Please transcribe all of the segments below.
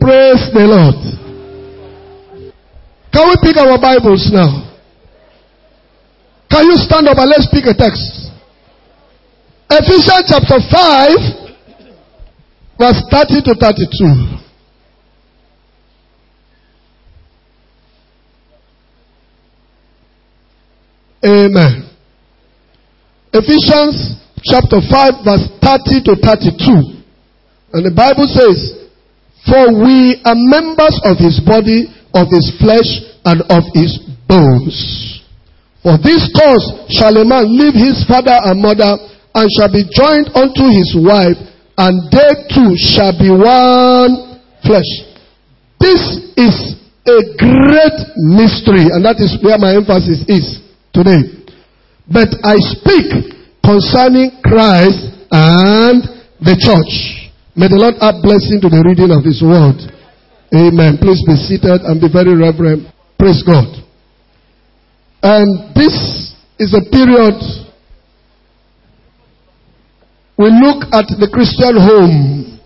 Praise the Lord. Can we pick our Bibles now? Can you stand up and let's pick a text? Ephesians chapter 5, verse 30 to 32. Amen. Ephesians chapter 5, verse 30 to 32. And the Bible says, "For we are members of his body, of his flesh, and of his bones. For this cause shall a man leave his father and mother, and shall be joined unto his wife, and they two shall be one flesh." This is a great mystery, and that is where my emphasis is today. But I speak concerning Christ and the church. May the Lord add blessing to the reading of his word. Amen. Please be seated and be very reverent. Praise God. And this is a period we look at the Christian home.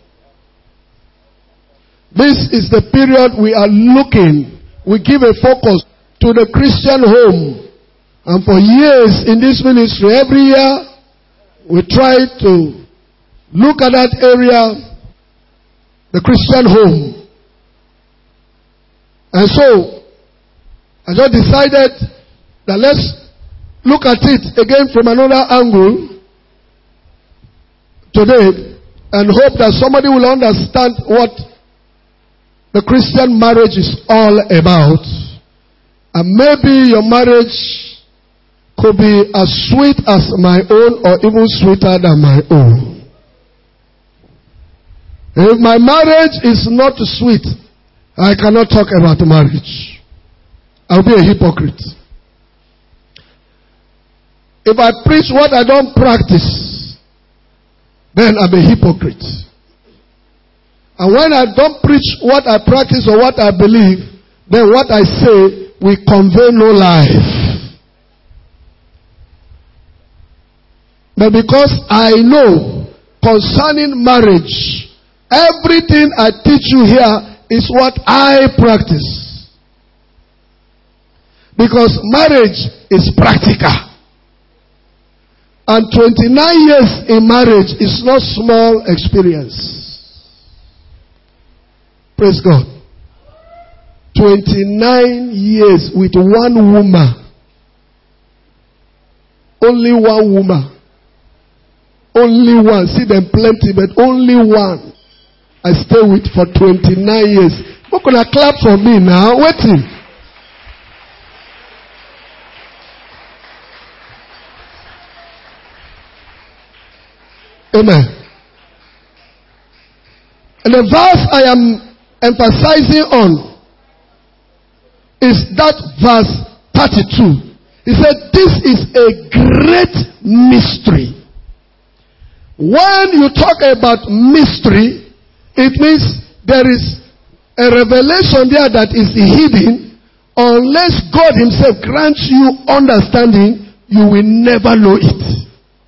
This is the period we are looking. We give a focus to the Christian home. And for years in this ministry, every year, we try to look at that area, the Christian home. And so, I just decided that let's look at it again from another angle today, and hope that somebody will understand what the Christian marriage is all about. And maybe your marriage could be as sweet as my own, or even sweeter than my own. If my marriage is not sweet, I cannot talk about marriage. I'll be a hypocrite. If I preach what I don't practice, then I'm a hypocrite. And when I don't preach what I practice or what I believe, then what I say will convey no life. But because I know concerning marriage, everything I teach you here is what I practice. Because marriage is practical. And 29 years in marriage is not small experience. Praise God. 29 years with one woman. Only one woman. Only one. See them plenty, but only one. I stay with for 29 years. What can I clap for me now? Waiting. Amen. And the verse I am emphasizing on is that verse 32. He said, "This is a great mystery." When you talk about mystery, it means there is a revelation there that is hidden. Unless God himself grants you understanding, you will never know it.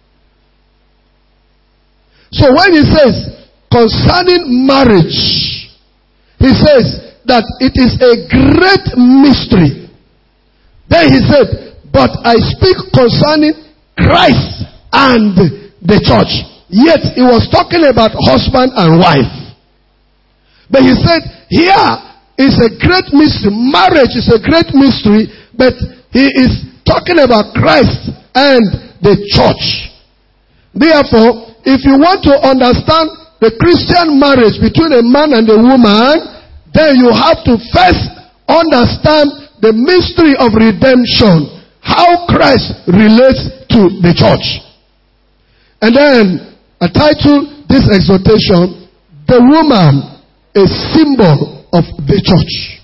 So when he says concerning marriage, he says that it is a great mystery. Then he said, "But I speak concerning Christ and the church." Yet he was talking about husband and wife. But he said, here is a great mystery. Marriage is a great mystery, but he is talking about Christ and the church. Therefore, if you want to understand the Christian marriage between a man and a woman, then you have to first understand the mystery of redemption. How Christ relates to the church. And then, I title this exhortation, "The Woman, a Symbol of the Church."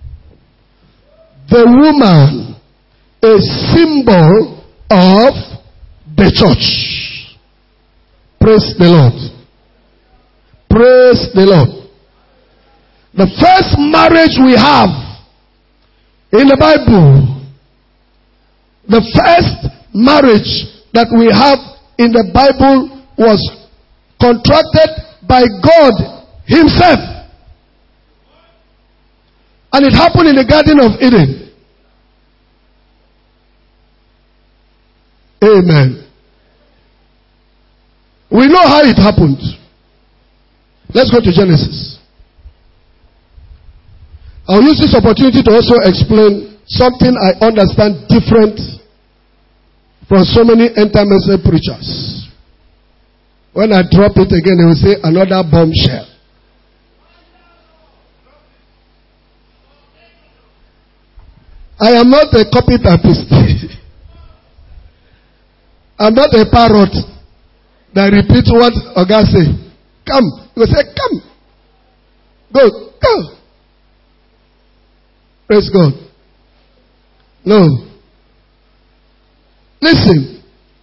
The woman, a symbol of the church. Praise the Lord. Praise the Lord. The first marriage we have in the Bible, the first marriage that we have in the Bible was contracted by God himself. And it happened in the Garden of Eden. Amen. We know how it happened. Let's go to Genesis. I'll use this opportunity to also explain something I understand different from so many end-time preachers. When I drop it again, they will say another bombshell. I am not a copy typist. I'm not a parrot that repeats what Oga say. Come. You will say, come. Go. Go. Praise God. No. Listen.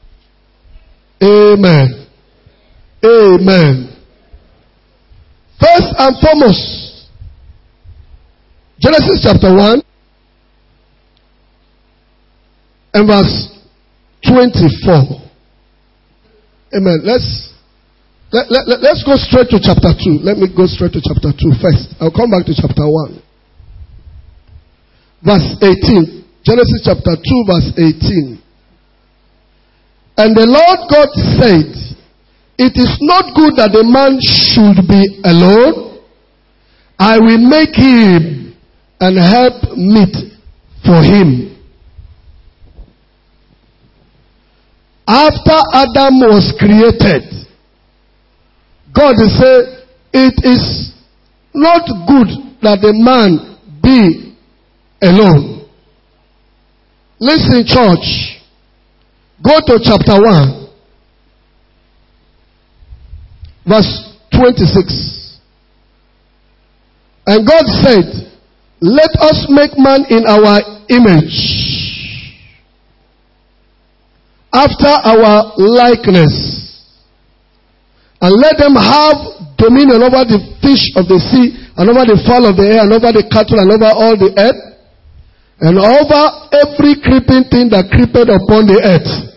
Amen. Amen. First and foremost, Genesis chapter 1 and verse 24. Amen. Let's go straight to chapter 2. Let me go straight to chapter 2 first. I'll come back to chapter 1. Verse 18. Genesis chapter 2 verse 18. And the Lord God said, it is not good that the man should be alone. I will make him and help meet for him. After Adam was created, God said, it is not good that the man be alone. Listen, church. Go to chapter 1. Verse 26. And God said, let us make man in our image, after our likeness, and let them have dominion over the fish of the sea, and over the fowl of the air, and over the cattle, and over all the earth, and over every creeping thing that creepeth upon the earth.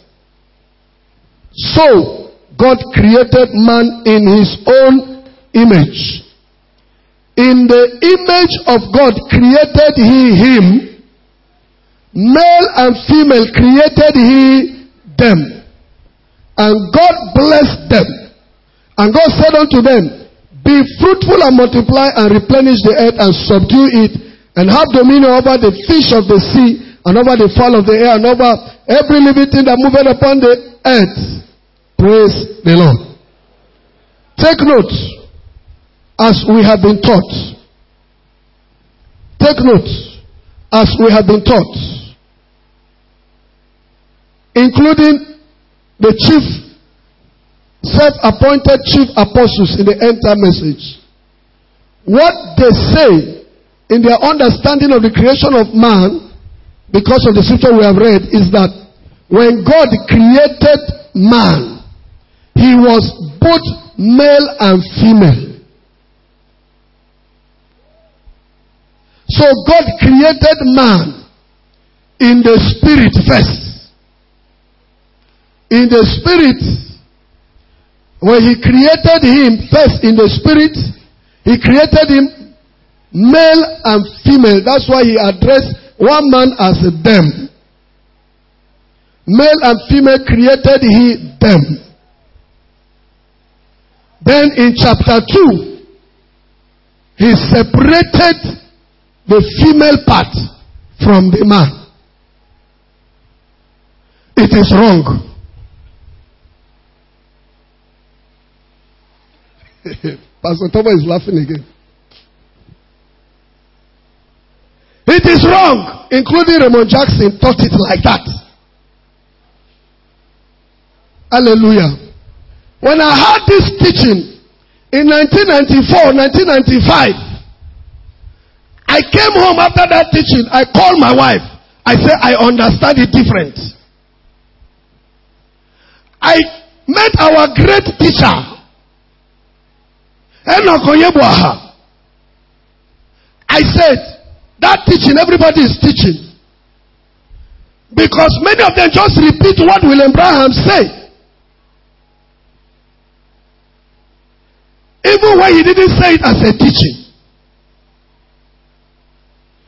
So God created man in his own image. In the image of God created he him. Male and female created he them. And God blessed them. And God said unto them, be fruitful and multiply and replenish the earth and subdue it, and have dominion over the fish of the sea, and over the fowl of the air, and over every living thing that moveth upon the earth. Praise the Lord. Take note, as we have been taught. Take note, as we have been taught. Including the self-appointed chief apostles in the end-time message. What they say in their understanding of the creation of man, because of the scripture we have read, is that when God created man, he was both male and female. So God created man in the spirit first. In the spirit, when he created him first in the spirit, he created him male and female. That's why he addressed one man as a them. Male and female created he them. Then in chapter 2, he separated the female part from the man. It is wrong. Pastor Thomas is laughing again. It is wrong, including Raymond Jackson taught it like that. Hallelujah. When I had this teaching in 1994, 1995, I came home after that teaching. I called my wife. I said, I understand it different. I met our great teacher, Enoch Onyebuaha. I said, that teaching, everybody is teaching. Because many of them just repeat what William Branham said. Even when he didn't say it as a teaching.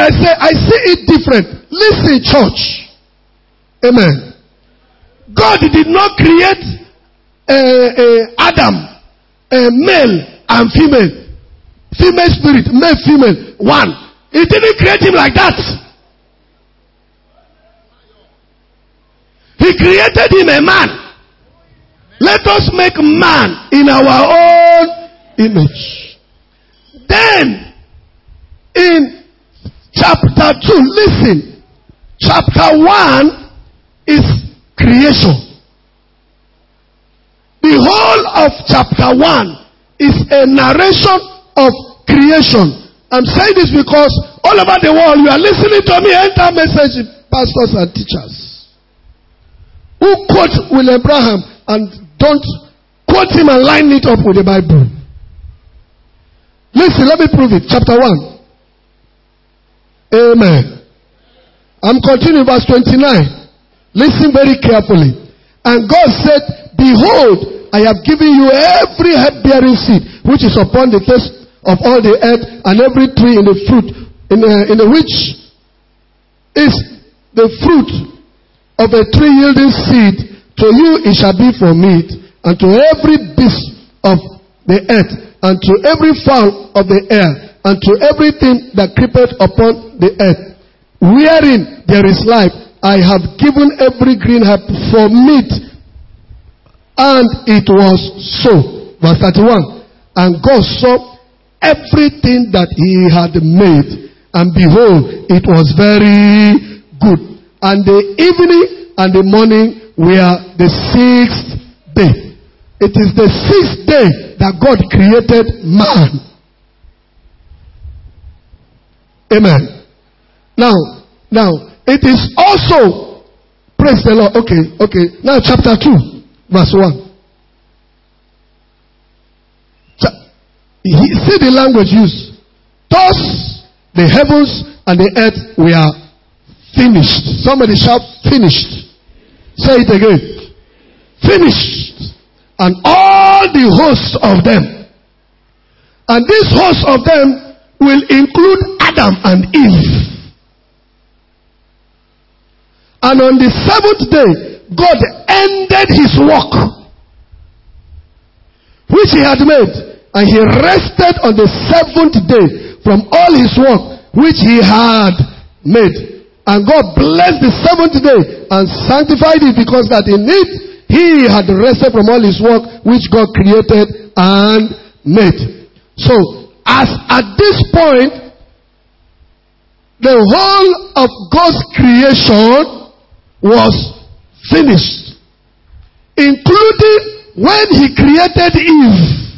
I say, I see it different. Listen, church. Amen. God did not create Adam, male and female. Female spirit, male, female, one. He didn't create him like that. He created him a man. Let us make man in our own image. Then, in chapter 2, listen. Chapter 1 is creation. The whole of chapter 1 is a narration of creation. I'm saying this because all over the world you are listening to me enter message pastors and teachers who quote William Branham and don't quote him and line it up with the Bible. Listen, let me prove it. Chapter 1. Amen. I'm continuing verse 29. Listen very carefully. And God said, behold, I have given you every herb-bearing seed which is upon the face of all the earth, and every tree in the fruit, in the which is the fruit of a tree yielding seed. To you it shall be for meat, and to every beast of the earth, and to every fowl of the air, and to everything that creepeth upon the earth, wherein there is life, I have given every green herb for meat. And it was so. Verse 31. And God saw everything that he had made, and behold, it was very good. And the evening and the morning were the 6th day. It is the 6th day that God created man. Amen. Now, it is also, praise the Lord. Okay. Now chapter 2, verse 1. See the language used. Thus the heavens and the earth were finished. Somebody shout, finished. Say it again. Finished. And all the hosts of them. And this host of them will include Adam and Eve. And on the 7th day, God ended his work which he had made. And he rested on the 7th day from all his work which he had made. And God blessed the 7th day and sanctified it, because that in it he had rested from all his work which God created and made. So, as at this point, the whole of God's creation was finished, including when he created Eve.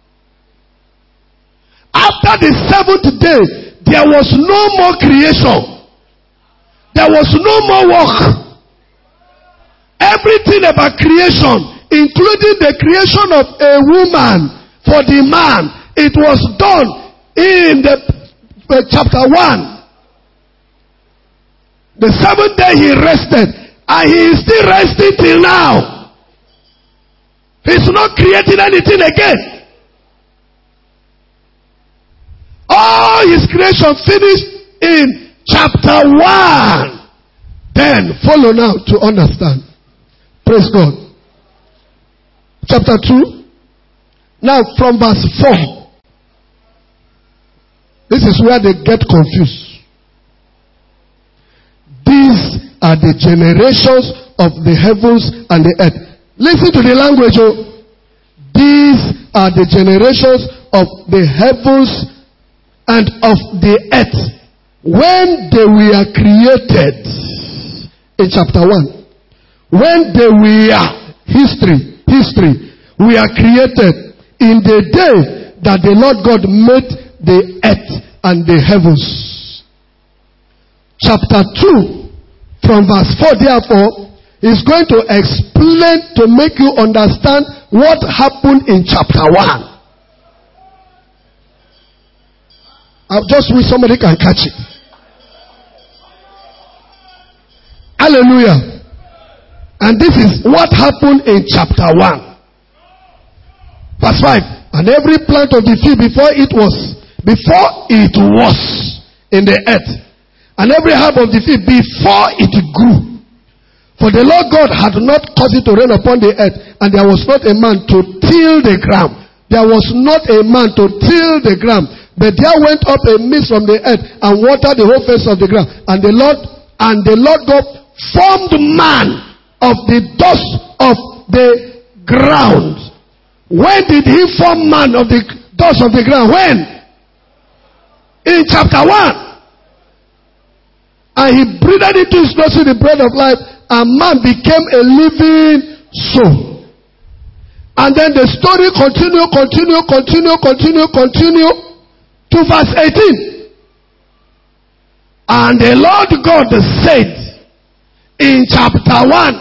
After the 7th day, there was no more creation. There was no more work. Everything about creation, including the creation of a woman for the man, it was done in the chapter 1. The 7th day he rested, and he is still resting till now. He's not creating anything again. All his creation finished in chapter 1. Then follow now to understand. Praise God. Chapter 2. Now from verse 4. This is where they get confused. These are the generations of the heavens and the earth. Listen to the language. Oh. These are the generations of the heavens and of the earth when they were created. In chapter 1, when they were history we are created in the day that the Lord God made the earth and the heavens. Chapter 2 from verse 4 therefore is going to explain, to make you understand what happened in chapter 1. I just wish somebody can catch it. Hallelujah. And this is what happened in chapter 1. Verse 5. And every plant of the field before it was in the earth, and every herb of the field before it grew. For the Lord God had not caused it to rain upon the earth, and there was not a man to till the ground. There was not a man to till the ground. But there went up a mist from the earth and watered the whole face of the ground. And the Lord God formed man of the dust of the ground. When did he form man of the dust of the ground? When? In chapter 1. And he breathed into his nostrils the breath of life, and man became a living soul. And then the story continue to verse 18. And the Lord God said in chapter 1,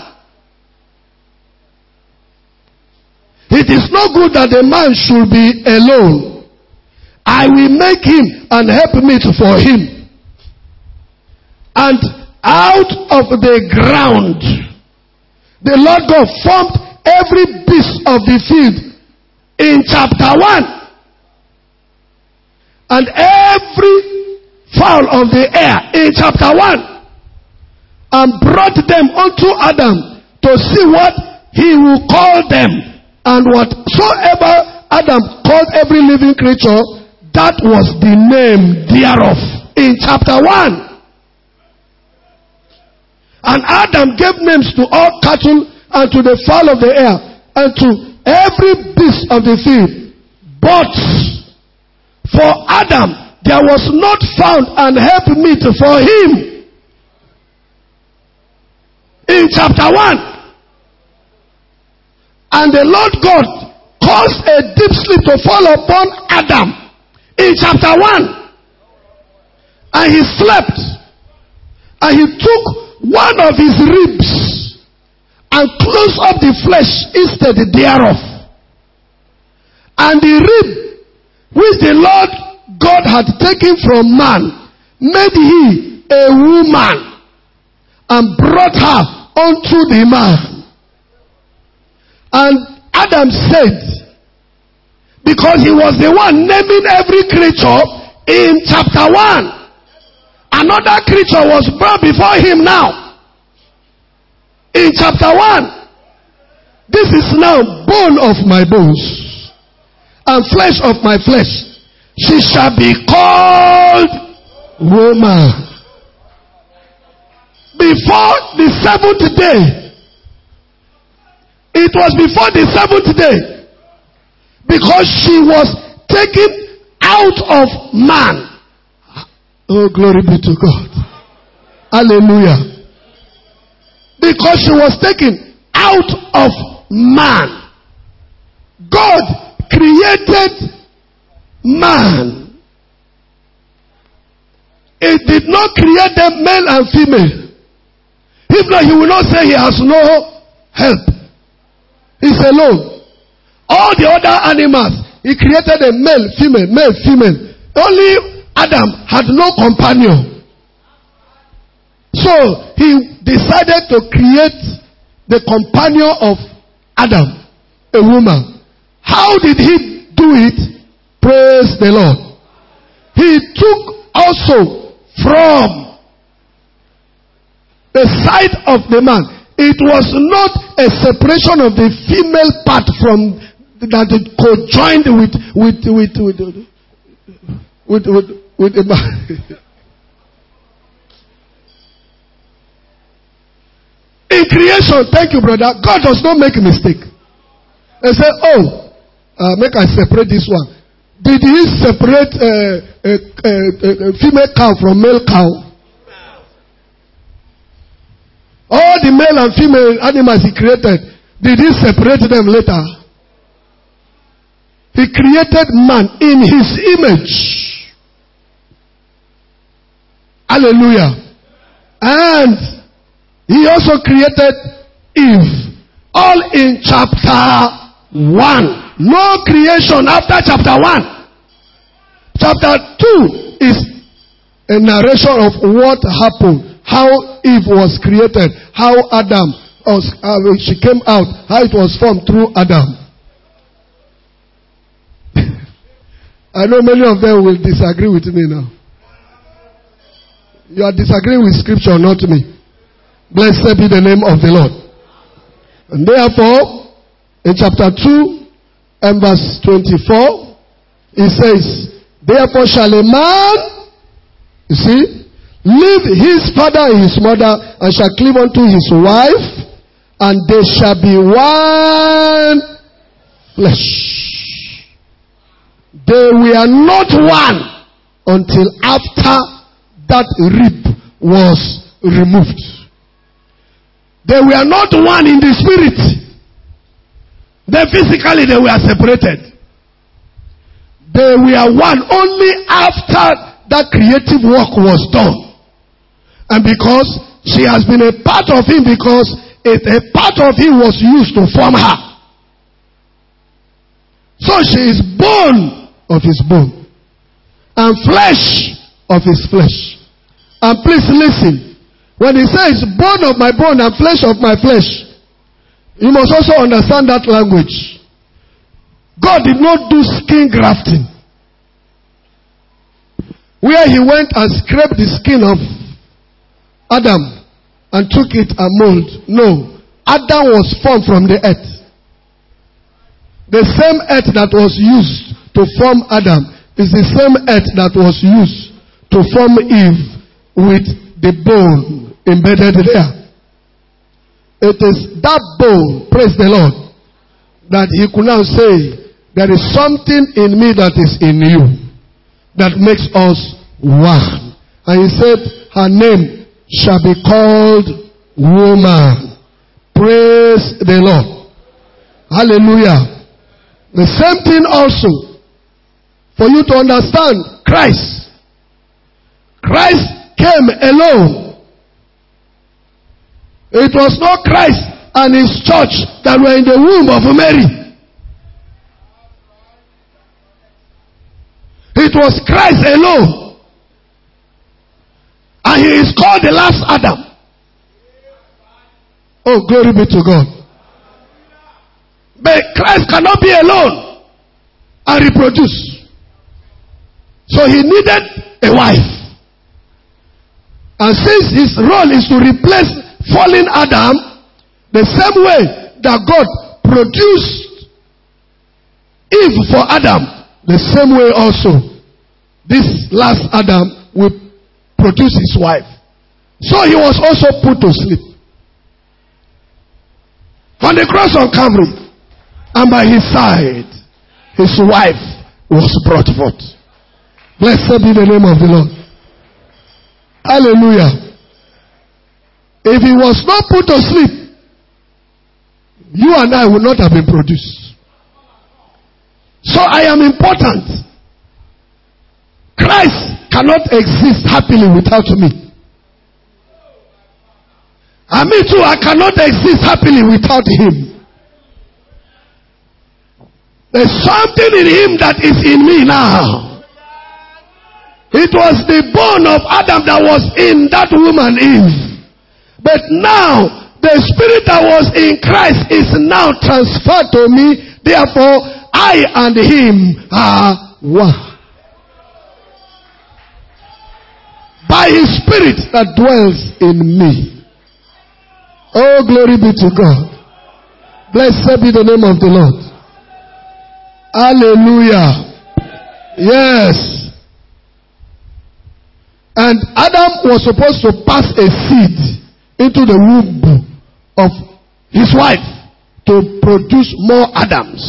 it is not good that a man should be alone. I will make him an helpmeet for him. And out of the ground, the Lord God formed every beast of the field in chapter 1. And every fowl of the air in chapter 1. And brought them unto Adam to see what he will call them. And whatsoever Adam called every living creature, that was the name thereof. In chapter 1. And Adam gave names to all cattle and to the fowl of the air and to every beast of the field. But for Adam there was not found an helpmeet for him. In chapter 1. And the Lord God caused a deep sleep to fall upon Adam. In chapter 1. And he slept. And he took one of his ribs and closed up the flesh instead thereof. And the rib which the Lord God had taken from man made he a woman and brought her unto the man. And Adam said, because he was the one naming every creature in chapter 1. Another creature was brought before him now. In chapter 1. This is now bone of my bones and flesh of my flesh. She shall be called woman. Before the 7th day. It was before the 7th day. Because she was taken out of man. Oh, glory be to God. Hallelujah. Because she was taken out of man. God created man. It did not create them male and female. If not, he will not say he has no help. He's alone. All the other animals, he created a male, female. Only Adam had no companion. So he decided to create the companion of Adam, a woman. How did he do it? Praise the Lord. He took also from the side of the man. It was not a separation of the female part from that it co-joined with the man. In creation, thank you, brother. God does not make a mistake. They say, make I separate this one. Did he separate a female cow from male cow? All the male and female animals he created, did he separate them later? He created man in his image. Hallelujah. And he also created Eve. All in chapter 1. No creation after chapter 1. Chapter 2 is a narration of what happened. How Eve was created. How Adam, she came out. How it was formed through Adam. I know many of them will disagree with me now. You are disagreeing with scripture, not me. Blessed be the name of the Lord. And therefore, in chapter 2 and verse 24, it says, therefore shall a man, you see, leave his father and his mother, and shall cleave unto his wife, and they shall be one flesh. They were not one until after that rib was removed. They were not one in the spirit. Then physically they were separated. They were one only after that creative work was done. And because she has been a part of him, because a part of him was used to form her. So she is bone of his bone and flesh of his flesh. And please listen. When he says bone of my bone and flesh of my flesh, you must also understand that language. God did not do skin grafting, where he went and scraped the skin of Adam and took it and mold. No. Adam was formed from the earth. The same earth that was used to form Adam is the same earth that was used to form Eve, with the bone embedded there. It is that bone, praise the Lord, that he could now say, there is something in me that is in you that makes us one. And he said, her name shall be called woman. Praise the Lord. Hallelujah. The same thing also, for you to understand Christ. Christ came alone. It was not Christ and his church that were in the womb of Mary. It was Christ alone. And he is called the last Adam. Oh, glory be to God. But Christ cannot be alone and reproduce. So he needed a wife. And since his role is to replace fallen Adam, the same way that God produced Eve for Adam, the same way also this last Adam will produce his wife. So he was also put to sleep on the cross of Calvary, and by his side his wife was brought forth. Blessed be the name of the Lord. Hallelujah. If he was not put to sleep, you and I would not have been produced. So I am important. Christ cannot exist happily without me. And me too, I cannot exist happily without him. There's something in him that is in me now. It was the bone of Adam that was in that woman Eve. But now, the spirit that was in Christ is now transferred to me. Therefore, I and him are one. By his spirit that dwells in me. Oh, glory be to God. Blessed be the name of the Lord. Hallelujah. Yes. And Adam was supposed to pass a seed into the womb of his wife to produce more Adams.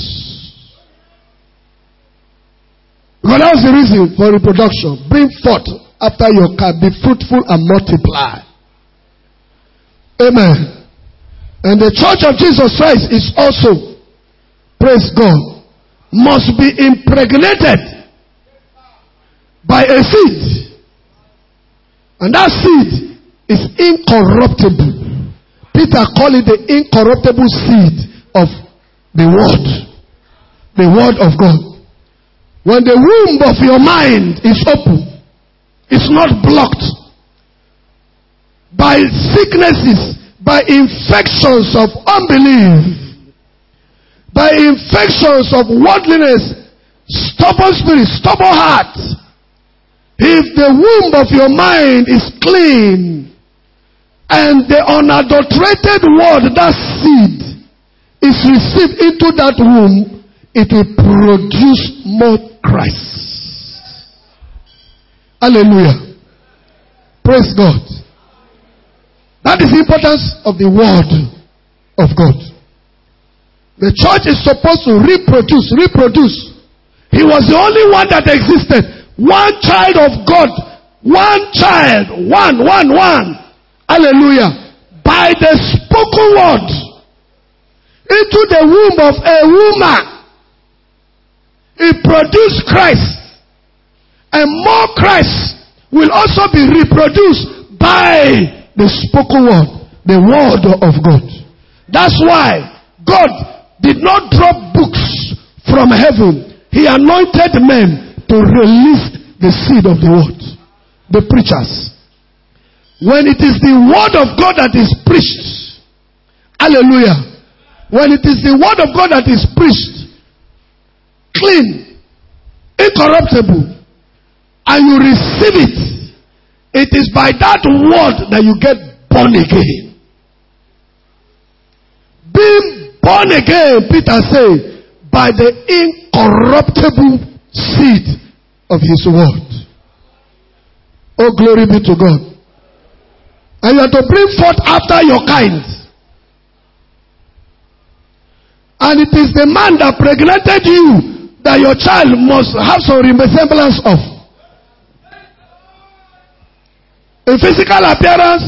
Because that was the reason for reproduction. Bring forth after your kind, be fruitful and multiply. Amen. And the church of Jesus Christ is also, praise God, must be impregnated by a seed. And that seed is incorruptible. Peter called it the incorruptible seed of the Word. The Word of God. When the womb of your mind is open, it's not blocked by sicknesses, by infections of unbelief, by infections of worldliness, stubborn spirit, stubborn heart. If the womb of your mind is clean, and the unadulterated word, that seed, is received into that womb, it will produce more Christ. Hallelujah. Praise God. That is the importance of the word of God. The church is supposed to reproduce. He was the only one that existed. One child of God. One child. One. Hallelujah. By the spoken word into the womb of a woman, he produced Christ. And more Christ will also be reproduced by the spoken word, the word of God. That's why God did not drop books from heaven. He anointed men to release the seed of the word. The preachers. When it is the word of God that is preached, hallelujah. When it is the word of God that is preached, clean, incorruptible, and you receive it, it is by that word that you get born again. Being born again, Peter said, by the incorruptible seed of his word. Oh, glory be to God. And you are to bring forth after your kind. And it is the man that pregnated you that your child must have some resemblance of. In physical appearance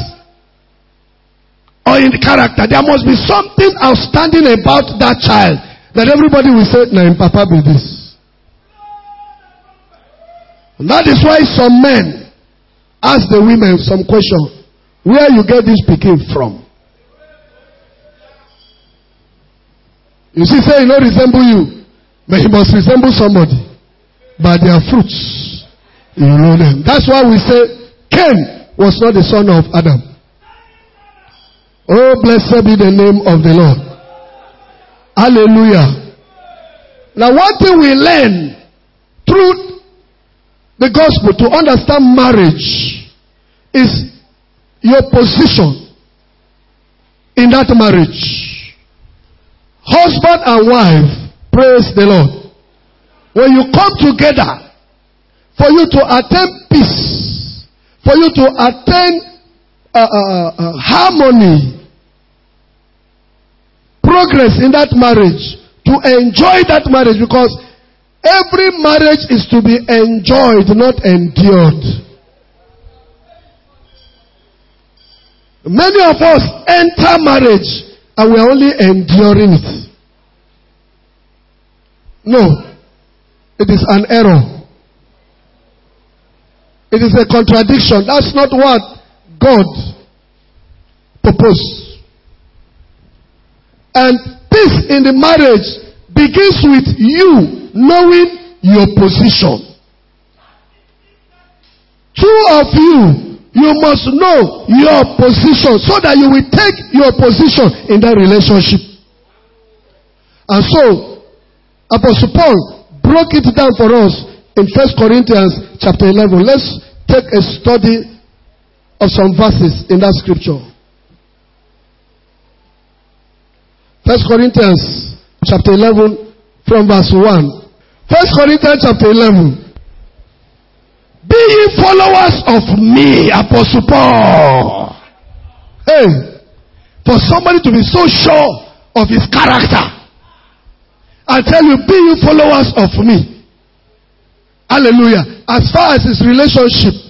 or in character, there must be something outstanding about that child that everybody will say, "Nah, Papa be this." And that is why some men ask the women some question: where you get this pikin from? You see, say he not resemble you, but he must resemble somebody. By their fruits, you know them. That's why we say Cain was not the son of Adam. Oh, blessed be the name of the Lord. Hallelujah. Now, one thing we learn through the gospel to understand marriage is your position in that marriage. Husband and wife, praise the Lord. When you come together for you to attain peace, for you to attain harmony, progress in that marriage, to enjoy that marriage, because every marriage is to be enjoyed, not endured. Many of us enter marriage and we are only enduring it. No, it is an error. It is a contradiction. That's not what God proposed. And peace in the marriage begins with you knowing your position. Two of you must know your position so that you will take your position in that relationship. And so, Apostle Paul broke it down for us in 1 Corinthians chapter 11. Let's take a study of some verses in that scripture. 1 Corinthians chapter 11 from verse 1. 1 Corinthians chapter 11. Be ye followers of me, Apostle Paul. Hey, for somebody to be so sure of his character and tell you, be you followers of me. Hallelujah. As far as his relationship